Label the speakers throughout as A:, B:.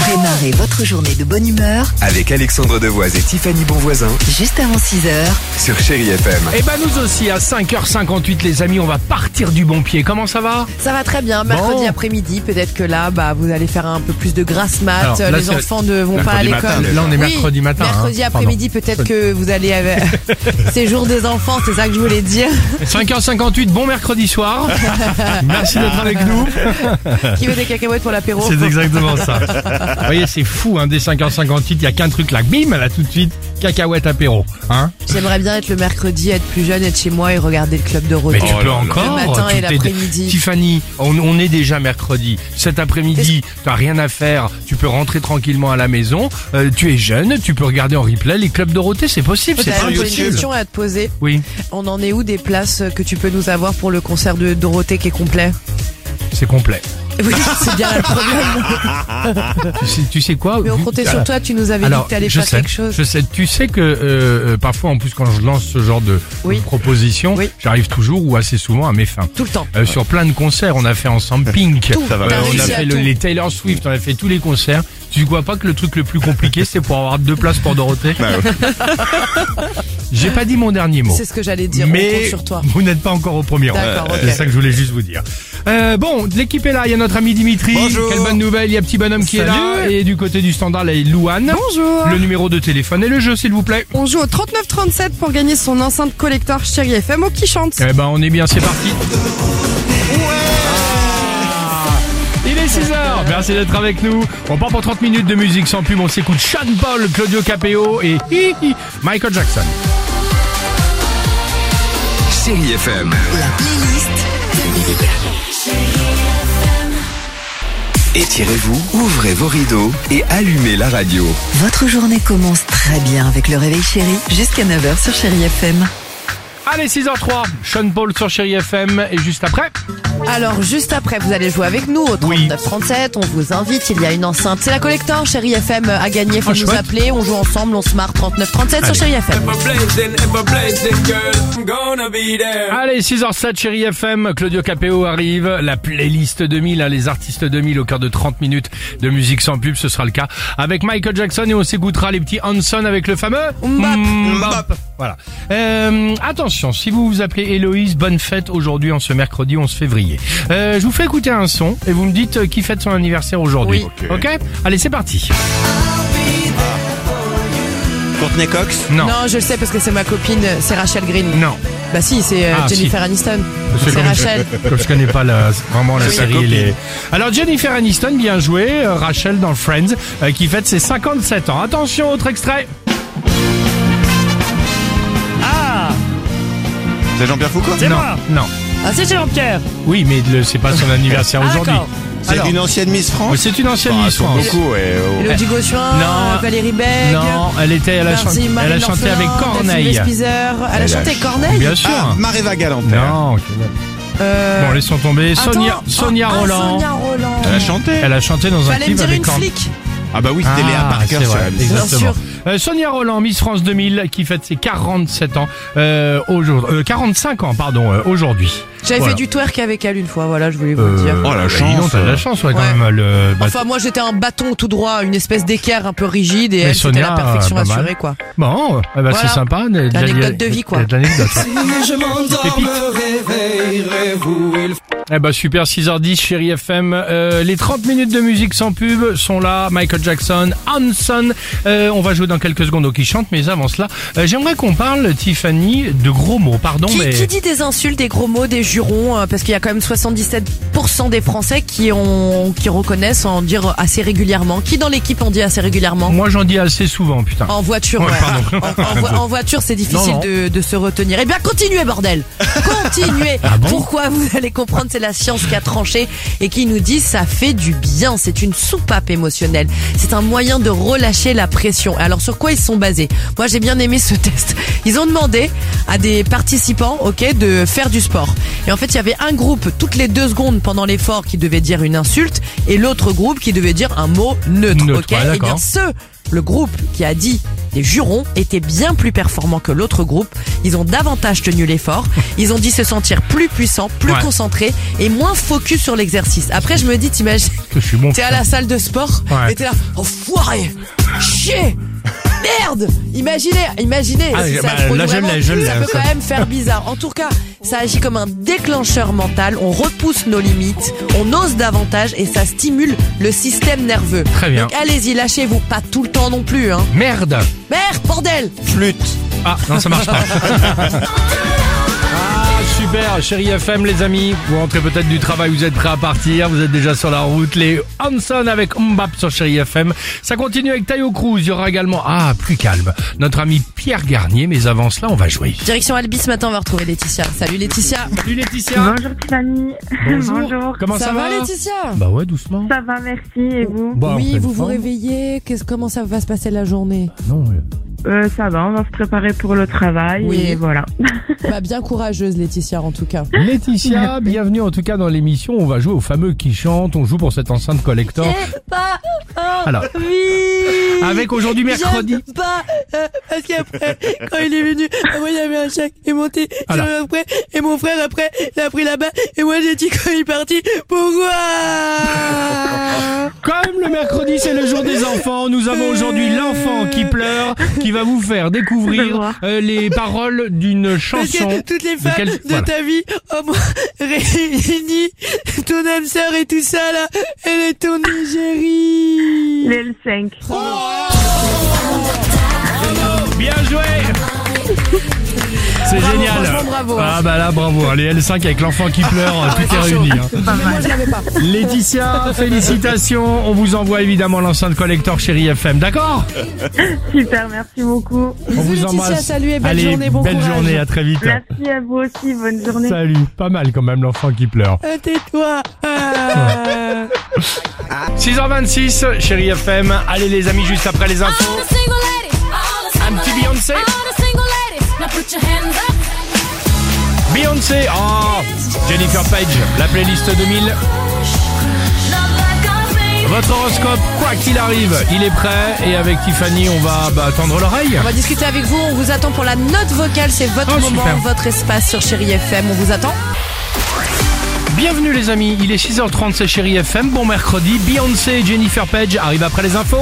A: Démarrez votre journée de bonne humeur
B: avec Alexandre Devoise et Tiffany Bonvoisin
A: juste avant 6h.
B: sur Chérie FM.
C: Eh ben nous aussi, à 5h58 les amis, on va partir du bon pied. Comment ça va?
D: Ça va très bien, mercredi après-midi, peut-être que là, vous allez faire un peu plus de grasse mat,
C: Alors, là,
D: les
C: c'est
D: enfants ne vont pas à
C: mercredi
D: l'école.
C: matin, là, on est mercredi matin,
D: Mercredi
C: hein.
D: après-midi, peut-être que vous allez avec c'est jour des enfants, c'est ça que je voulais dire.
C: 5h58, bon mercredi soir. Merci d'être avec nous.
D: Qui veut des cacahuètes pour l'apéro?
C: C'est exactement ça. Vous voyez, c'est fou, hein, dès 5h58, il y a qu'un truc là, bim, là tout de suite, cacahuète apéro. Hein?
D: J'aimerais bien être le mercredi, être plus jeune, être chez moi et regarder le club de
C: Mais
D: Roté.
C: tu peux encore.
D: Le matin
C: tu
D: et
C: t'es-
D: l'après-midi.
C: Tiffany, on est déjà mercredi. Cet après-midi, t'as rien à faire. Tu peux rentrer tranquillement à la maison. Tu es jeune, tu peux regarder en replay les clubs Dorothée. C'est possible, c'est
D: D'ailleurs,
C: sur
D: j'ai une
C: YouTube.
D: question à te poser.
C: Oui,
D: On en est où des places que tu peux nous avoir pour le concert de Dorothée qui est complet?
C: c'est complet.
D: Oui, c'est bien le problème.
C: Tu sais quoi?
D: Mais on comptait sur toi, tu nous avais dit que t'allais faire quelque chose.
C: Je sais, tu sais que parfois, en plus, quand je lance ce genre de
D: Oui.
C: proposition,
D: Oui.
C: j'arrive toujours ou assez souvent à mes fins.
D: Tout le temps.
C: Sur plein de concerts, on a fait ensemble Pink,
D: Tout. T'as
C: on
D: réussi
C: a
D: à
C: fait
D: tout.
C: les Taylor Swift, on a fait tous les concerts. Tu vois pas que le truc le plus compliqué, c'est pour avoir 2 places pour Dorothée? J'ai pas dit mon dernier mot.
D: C'est ce que j'allais dire, on compte
C: Mais
D: sur toi.
C: vous n'êtes pas encore au premier rang.
D: D'accord, ok.
C: C'est ça que je voulais juste vous dire. Bon, l'équipe est là. Il y a notre ami Dimitri.
B: Bonjour.
C: Quelle bonne nouvelle. Il y a Petit Bonhomme qui est là. Et du côté du standard, là, il y a Louane.
E: Bonjour.
C: Le numéro de téléphone et le jeu, s'il vous plaît.
E: On joue au 3937 pour gagner son enceinte collector Chérie FM au qui chante.
C: Eh ben, on est bien, c'est parti. Il est 6h, merci d'être avec nous. On part pour 30 minutes de musique sans pub. On s'écoute Sean Paul, Claudio Capéo et Michael Jackson.
B: Chérie FM.
A: La playlist
B: Étirez-vous, ouvrez vos rideaux et allumez la radio.
A: Votre journée commence très bien avec le réveil chéri jusqu'à 9h sur Chérie FM.
C: Allez, 6h03, Sean Paul sur Chérie FM et juste après...
D: Alors, juste après, vous allez jouer avec nous au
C: Oui.
D: 3937. On vous invite, il y a une enceinte. C'est la collector, Chérie FM à gagner. Faut
C: Oh,
D: nous
C: chouette.
D: appeler, on joue ensemble, on se marre. 3937 sur
C: Allez.
D: Chérie FM.
C: Allez, 6h07, Chérie FM, Claudio Capéo arrive, la playlist 2000, hein, les artistes 2000 au cœur de 30 minutes de musique sans pub, ce sera le cas avec Michael Jackson et on s'écoutera les petits Hanson avec le fameux Mbap. Voilà. Attention, si vous vous appelez Héloïse, bonne fête aujourd'hui en ce mercredi 11 février. Je vous fais écouter un son et vous me dites qui fête son anniversaire aujourd'hui.
D: Oui.
C: Ok. Allez, c'est parti.
F: Courtney Cox.
C: Non.
D: Non, je le sais parce que c'est ma copine, c'est Rachel Green.
C: Non.
D: Bah si, c'est
C: Ah,
D: Jennifer
C: si.
D: Aniston.
C: C'est
D: C'est
C: comme
D: Rachel.
C: Comme je connais pas vraiment la
D: Oui.
C: série.
F: Sa copine.
C: Alors Jennifer Aniston, bien joué. Rachel dans Friends, qui fête ses 57 ans. Attention, autre extrait.
F: C'est Jean-Pierre Foucault.
C: Non, non.
D: Ah, c'est Jean-Pierre.
C: Oui, mais c'est pas son anniversaire aujourd'hui.
D: d'accord.
F: C'est
C: Alors,
F: une ancienne Miss
C: oui,
F: France.
C: c'est une ancienne
F: Bah,
C: Miss
F: sont
C: France.
F: beaucoup, ouais, oh.
D: Elodie Gossuin,
C: Non.
D: Valérie Beg.
C: Non, elle a
D: Merci,
C: chanté
D: Marine
C: avec
D: Orphelin,
C: Corneille.
D: Delphine Vespizer. Elle a chanté Corneille.
C: Bien sûr.
F: Ah, Maréva Galanter.
C: Non. Bon, laissons tomber.
D: Attends.
C: Sonia Roland.
D: Sonia Roland.
F: Elle a chanté.
C: Elle a chanté dans un
D: Fallait me
C: clip
D: dire
C: avec
D: une
C: Corneille.
D: flic.
F: Ah bah oui, c'était Léa Parker
C: c'est
F: sur
C: vrai,
F: la musique.
C: exactement.
D: Bien sûr.
C: Sonia Roland, Miss France 2000, qui fête ses 47 ans aujourd'hui, 45 ans, pardon, aujourd'hui.
D: J'avais
C: Voilà.
D: fait du twerk avec elle une fois, voilà, je voulais vous le dire.
F: Oh, la
C: bah,
F: chance.
C: dis donc, t'as de la chance, ouais, quand
D: Ouais.
C: même.
D: Enfin, moi, j'étais un bâton tout droit, une espèce d'équerre un peu rigide, et
C: Mais
D: elle, c'était
C: Sonia,
D: la perfection
C: pas mal.
D: assurée, quoi.
C: Bon, eh ben,
D: Voilà.
C: c'est sympa.
D: L'anecdote de vie, quoi.
C: L'anecdote. Eh ben super, 6h10, Chérie FM. Les 30 minutes de musique sans pub sont là. Michael Jackson, Hanson. On va jouer dans quelques secondes au qui chante, mais avant cela, j'aimerais qu'on parle, Tiffany, de gros mots. Pardon, mais...
D: Qui dit des insultes, des gros mots, des jurons, parce qu'il y a quand même 77% des Français qui reconnaissent en dire assez régulièrement. Qui dans l'équipe en dit assez régulièrement?
C: Moi, j'en dis assez souvent, putain.
D: En voiture,
C: Ouais,
D: ouais.
C: pardon.
D: En voiture, c'est difficile
C: Non, non.
D: de se retenir. Eh bien, continuez, bordel. Continuez.
C: Ah bon
D: Pourquoi? Vous allez comprendre, c'est la science qui a tranché et qui nous dit ça fait du bien. C'est une soupape émotionnelle. C'est un moyen de relâcher la pression. Alors, sur quoi ils se sont basés? Moi, j'ai bien aimé ce test. Ils ont demandé à des participants, ok, de faire du sport. Et en fait, il y avait un groupe toutes les 2 secondes pendant l'effort qui devait dire une insulte et l'autre groupe qui devait dire un mot neutre,
C: Neutre,
D: ok?
C: ouais,
D: Et
C: d'accord.
D: bien, le groupe qui a dit des jurons étaient bien plus performants que l'autre groupe. Ils ont davantage tenu l'effort. Ils ont dit se sentir plus puissants, plus concentrés et moins focus sur l'exercice. Après, je me dis, t'imagines,
C: Je suis bon.
D: t'es à la salle de sport
C: Ouais.
D: et t'es là, enfoiré, chier, merde. Imaginez.
C: Ah,
D: si ça
C: bah,
D: se produit
C: là, je
D: vraiment,
C: l'ai,
D: ça
C: ça.
D: peut quand même faire bizarre. En tout cas, ça agit comme un déclencheur mental. On repousse nos limites, on ose davantage et ça stimule le système nerveux.
C: Très bien.
D: Donc allez-y, lâchez-vous. Pas tout le temps non plus, hein.
C: Merde.
D: Merde, bordel.
F: Flûte.
C: Ah, non, ça marche pas. Super, Chérie FM les amis, vous rentrez peut-être du travail, vous êtes prêts à partir, vous êtes déjà sur la route, les Hanson avec Mbap sur Chérie FM, ça continue avec Tayo Cruz, il y aura également, plus calme, notre ami Pierre Garnier, mais avant cela on va jouer.
D: Direction Albi ce matin, on va retrouver Laetitia. Salut Laetitia.
C: Salut Laetitia.
G: Bonjour Tiffany.
C: Bonjour. Comment ça va
D: Laetitia?
C: Bah ouais, doucement.
G: Ça va, merci. Et vous?
C: Bah, en
D: Oui,
C: pleine
D: vous vous
C: forme.
D: réveillez, comment ça va se passer la journée?
C: Non,
G: Ça va, on va se préparer pour le travail
D: Oui.
G: et voilà.
D: Bah bien courageuse Laetitia en tout cas.
C: Laetitia, bienvenue en tout cas dans l'émission, on va jouer au fameux qui chante, on joue pour cette enceinte collector. Alors, avec aujourd'hui mercredi.
D: J'aime pas, parce qu'après, quand il est venu, moi il y avait un chat qui est monté
C: Alors.
D: sur après, et mon frère après, il a pris la balle, et moi j'ai dit quand il est parti, pourquoi?
C: Comme le mercredi c'est le jour des enfants, nous avons aujourd'hui l'enfant qui pleure, qui va vous faire découvrir les paroles d'une
D: Parce
C: chanson.
D: que toutes les femmes
C: quelle-
D: de
C: voilà.
D: ta vie, au moins réunies, ton âme sœur et tout ça là, elle est ton égérie.
G: Les L5.
C: Bien joué. C'est
D: Bravo,
C: génial.
D: franchement, bravo, hein.
C: Ah bah là bravo, les L5 avec l'enfant qui pleure, tout est réuni. Hein.
D: Moi je l'avais pas.
C: Laetitia, félicitations, on vous envoie évidemment l'enceinte collector Chérie FM, d'accord?
G: Super, merci beaucoup.
C: On vous
D: Laetitia,
C: embrasse.
D: salut et belle
C: Allez,
D: journée, bon
C: belle
D: courage.
C: journée, à très vite.
G: Merci à vous aussi, bonne journée.
C: Salut, pas mal quand même l'enfant qui pleure.
D: Tais-toi.
C: 6h26, Chérie FM. Allez les amis, juste après les infos. Un petit Beyoncé. Beyoncé, Jennifer Page, la playlist 2000. Votre horoscope, quoi qu'il arrive, il est prêt. Et avec Tiffany, on va tendre l'oreille.
D: On va discuter avec vous, on vous attend pour la note vocale, c'est votre
C: Oh,
D: moment,
C: super.
D: votre espace sur Chérie FM, on vous attend.
C: Bienvenue les amis, il est 6h30, c'est Chérie FM. Bon mercredi, Beyoncé et Jennifer Page arrivent après les infos.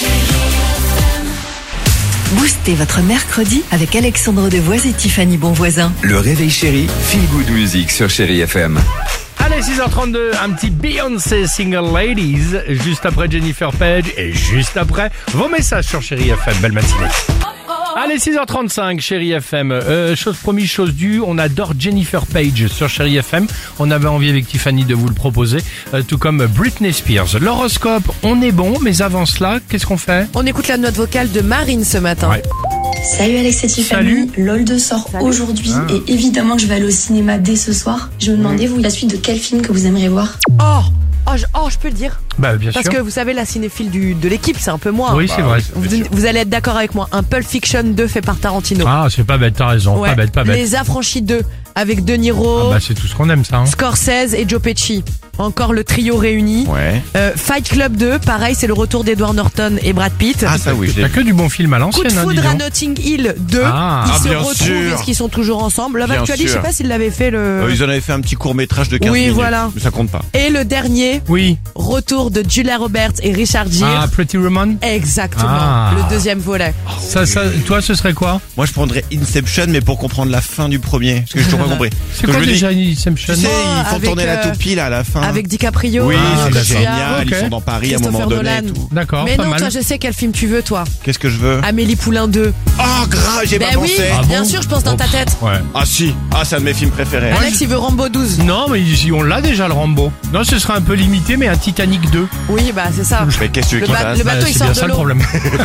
A: Boostez votre mercredi avec Alexandre Devoise et Tiffany Bonvoisin.
B: Le réveil chéri, feel good music sur Chérie FM.
C: Allez, 6h32, un petit Beyoncé Single Ladies, juste après Jennifer Page et juste après vos messages sur Chérie FM. Belle matinée. Allez, 6h35, Chérie FM. Chose promise, chose due, on adore Jennifer Page sur Chérie FM. On avait envie avec Tiffany de vous le proposer, tout comme Britney Spears. L'horoscope, on est bon, mais avant cela, qu'est-ce qu'on fait?
D: On écoute la note vocale de Marine ce matin.
C: Ouais.
H: Salut Alex et Tiffany,
C: Salut.
H: LOL 2 sort aujourd'hui et évidemment que je vais aller au cinéma dès ce soir. Je me demandais, vous, la suite de quel film que vous aimeriez voir?
D: Je peux le dire.
C: Bah, bien
D: Parce
C: sûr.
D: que vous savez, la cinéphile de l'équipe, c'est un peu moi.
C: Oui, c'est vrai.
D: Vous allez être d'accord avec moi. Un Pulp Fiction 2 fait par Tarantino.
C: Ah, c'est pas bête, t'as raison.
D: Ouais.
C: Pas bête.
D: Les Affranchis 2 avec De Niro,
C: C'est tout ce qu'on aime, ça. Hein.
D: Scorsese et Joe Pesci. Encore le trio réuni.
F: Ouais.
D: Fight Club 2, pareil, c'est le retour d'Edward Norton et Brad Pitt.
F: Ah, ça oui, je
C: T'as
F: l'ai
C: que du bon film à
D: Coup de
C: l'ancienne, hein, dis
D: foudre à
C: donc.
D: Notting Hill 2.
C: Ah.
D: Ils
F: Ah,
D: se
F: bien
D: retrouvent,
F: sûr.
D: est-ce qu'ils sont toujours ensemble? Love
F: Bien
D: Actually, je sais
F: sûr.
D: pas s'ils l'avaient fait le...
F: Ils en avaient fait un petit court-métrage de 15
D: Oui,
F: minutes.
D: voilà.
F: Mais ça compte pas.
D: Et le dernier,
C: Oui.
D: retour de Julia Roberts et Richard Gere.
C: Pretty Woman.
D: Exactement,
C: Ah.
D: le deuxième volet.
C: Ça, toi, ce serait quoi?
F: Moi, je prendrais Inception, mais pour comprendre la fin du premier. Parce que je n'ai pas compris.
C: C'est
F: Quand
C: quoi
F: je me dis,
C: déjà
F: tu
C: Inception?
F: sais, ils font
D: avec,
F: tourner la toupie là à la fin.
D: Avec DiCaprio.
F: Oui,
C: Ah,
F: c'est
C: d'accord.
F: génial.
C: Ok.
F: Ils sont dans Paris à un moment
D: Christopher
F: donné.
D: Nolan.
F: et tout.
C: D'accord,
D: Mais
C: pas
D: non,
C: mal.
D: toi, je sais quel film tu veux, toi.
F: Qu'est-ce que je veux?
D: Amélie Poulain 2.
F: Oh, grave, j'ai
D: Ben
F: pas
D: oui,
F: pensé.
C: Ah
D: bien
C: bon
D: sûr, je pense dans ta tête.
C: Ouais.
F: Ah si, c'est un de mes films préférés.
D: Alex, il veut Rambo 12.
C: Non, mais ici, on l'a déjà, le Rambo. Non, ce serait un peu limité, mais un Titanic 2.
D: Oui, bah c'est ça.
F: Mais qu'est-ce que tu veux
D: Le
F: qu'il
D: ba-
F: fasse?
D: le bateau, il
C: c'est
D: sort
C: bien
D: de
C: ça le
D: l'eau.
C: problème.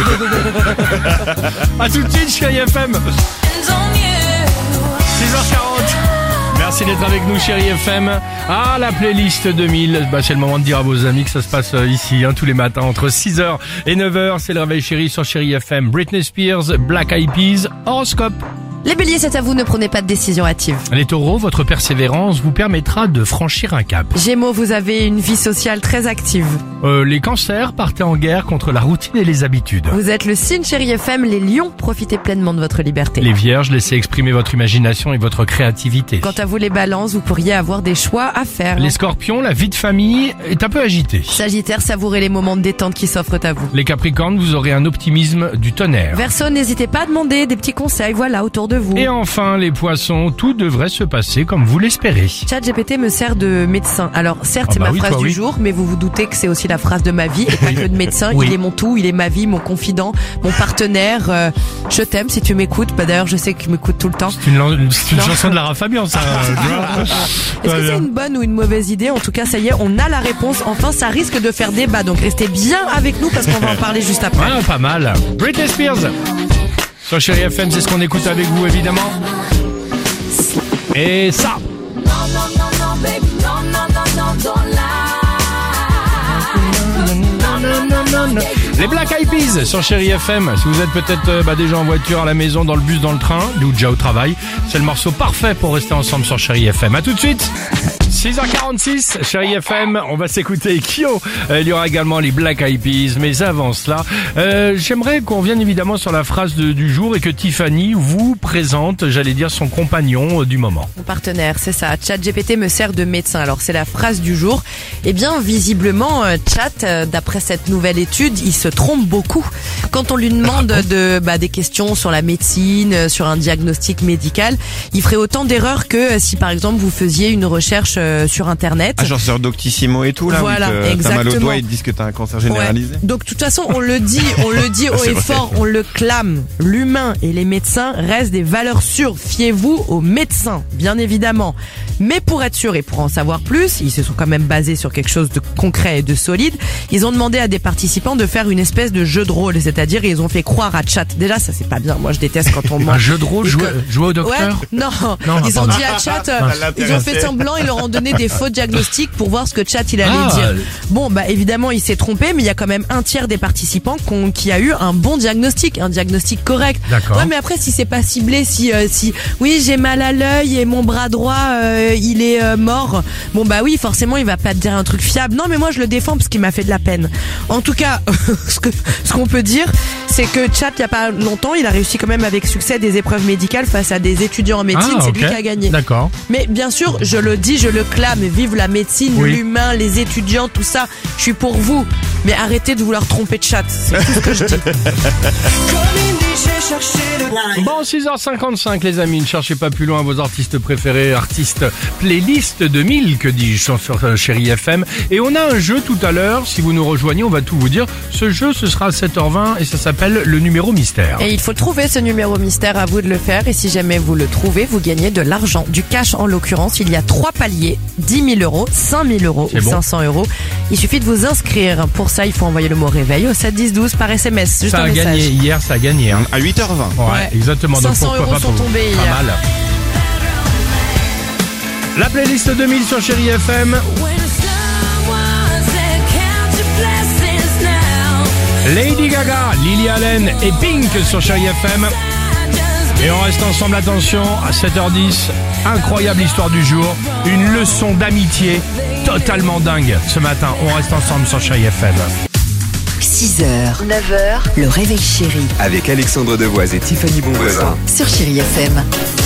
C: A tout de suite, Chérie FM. 6h40. Merci d'être avec nous, Chérie FM. La playlist 2000. C'est le moment de dire à vos amis que ça se passe ici, tous les matins, entre 6h et 9h. C'est le réveil chéri sur Chérie FM. Britney Spears, Black Eyed Peas, horoscope.
D: Les béliers, c'est à vous, ne prenez pas de décision hâtive.
C: Les taureaux, votre persévérance vous permettra de franchir un cap.
D: Gémeaux, vous avez une vie sociale très active.
C: Les cancers, partez en guerre contre la routine et les habitudes.
D: Vous êtes le signe Chérie FM, les lions, profitez pleinement de votre liberté.
C: Les vierges, laissez exprimer votre imagination et votre créativité.
D: Quant à vous les balances, vous pourriez avoir des choix à faire.
C: Les scorpions, la vie de famille est un peu agitée.
D: Sagittaire, savourez les moments de détente qui s'offrent à vous.
C: Les capricornes, vous aurez un optimisme du tonnerre.
D: Verseau, n'hésitez pas à demander des petits conseils, voilà, autour de vous.
C: Et enfin, les poissons, tout devrait se passer comme vous l'espérez.
D: ChatGPT me sert de médecin. Alors certes, c'est ma
C: oui,
D: phrase
C: toi,
D: du
C: oui.
D: jour, mais vous vous doutez que c'est aussi la phrase de ma vie et pas que de médecin.
C: Oui.
D: Il est mon tout, il est ma vie, mon confident, mon partenaire. Je t'aime si tu m'écoutes. Bah, d'ailleurs, je sais qu'il m'écoute tout le temps.
C: C'est une chanson de Lara Fabian, ça. tu vois.
D: Est-ce que c'est une bonne ou une mauvaise idée? En tout cas, ça y est, on a la réponse. Enfin, ça risque de faire débat. Donc restez bien avec nous parce qu'on va en parler juste après.
C: Ouais, pas mal. Britney Spears. Sur Chérie FM, c'est ce qu'on écoute avec vous, évidemment. Et ça. Les Black Eyed Peas sur Chérie FM. Si vous êtes peut-être déjà en voiture, à la maison, dans le bus, dans le train, ou déjà au travail, c'est le morceau parfait pour rester ensemble sur Chérie FM. À tout de suite. 6h46, Chérie FM, on va s'écouter Kyo. Il y aura également les Black Eyed Peas, mais avant cela, j'aimerais qu'on revienne évidemment sur la phrase du jour et que Tiffany vous présente, j'allais dire, son compagnon du moment.
D: Mon partenaire, c'est ça. ChatGPT me sert de médecin. Alors c'est la phrase du jour. Eh bien, visiblement, Chat, d'après cette nouvelle étude, il se trompe beaucoup. Quand on lui demande des questions sur la médecine, sur un diagnostic médical, il ferait autant d'erreurs que si par exemple vous faisiez une recherche sur internet.
F: Ah, genre sur Doctissimo et tout là.
D: Voilà,
F: où t'as mal au
D: exactement.
F: doigt et ils te disent que t'as un cancer généralisé.
D: Ouais. Donc de toute façon, on le dit haut
F: C'est
D: et
F: vrai.
D: fort, on le clame. L'humain et les médecins restent des valeurs sûres. Fiez-vous aux médecins, bien évidemment. Mais pour être sûr et pour en savoir plus, ils se sont quand même basés sur quelque chose de concret et de solide. Ils ont demandé à des participants de faire une espèce de jeu de rôle, c'est-à-dire ils ont fait croire à Chat. Déjà, ça c'est pas bien. Moi, je déteste quand on ment.
C: Un jeu de rôle, jouer au docteur.
D: Ouais, non, ils ont dit à Chat, ils ont fait semblant, ils leur ont donné des faux diagnostics pour voir ce que Chat il allait dire. Bon, bah évidemment, il s'est trompé, mais il y a quand même un tiers des participants qui a eu un bon diagnostic, un diagnostic correct.
C: D'accord.
D: Ouais, mais après, si c'est pas ciblé, si oui, j'ai mal à l'œil et mon bras droit, il est mort. Bon, bah oui, forcément, il va pas te dire un truc fiable. Non, mais moi, je le défends parce qu'il m'a fait de la peine. En tout cas, ce qu'on peut dire, c'est que Chat, il y a pas longtemps, il a réussi quand même avec succès des épreuves médicales face à des étudiants en médecine. C'est lui qui a gagné.
C: D'accord.
D: Mais bien sûr, je le dis, je le clame, vive la médecine,
C: Oui.
D: l'humain, les étudiants, tout ça, je suis pour vous. Mais arrêtez de vouloir tromper de Chat, c'est tout ce que je dis.
C: Bon, 6h55 les amis, ne cherchez pas plus loin vos artistes préférés, artistes playlist 2000 que dis-je sur Chérie FM. Et on a un jeu tout à l'heure, si vous nous rejoignez, on va tout vous dire. Ce jeu, ce sera à 7h20 et ça s'appelle le numéro mystère.
D: Et il faut trouver ce numéro mystère, à vous de le faire. Et si jamais vous le trouvez, vous gagnez de l'argent, du cash en l'occurrence. Il y a 3 paliers, 10 000 euros, 5 000 euros
C: C'est
D: ou
C: bon.
D: 500 euros. Il suffit de vous inscrire. Pour ça, il faut envoyer le mot réveil au 7 10 12 par SMS. Juste
C: Ça
D: un
C: a
D: message.
C: gagné hier, ça a gagné. Hein.
F: À 8h20.
C: Ouais, exactement. Donc
D: 500
C: pourquoi
D: euros
C: pas
D: sont
C: pour vous.
D: tombés
C: Pas
D: hier.
C: mal. La playlist 2000 sur Chérie FM. Lady Gaga, Lily Allen et Pink sur Chérie FM. Et on reste ensemble, attention, à 7h10. Incroyable histoire du jour. Une leçon d'amitié totalement dingue ce matin. On reste ensemble sur Chérie FM.
A: 6h, 9h, le réveil chéri
B: Avec Alexandre Devoise et Tiffany Bonvoisin.
A: sur Chérie FM.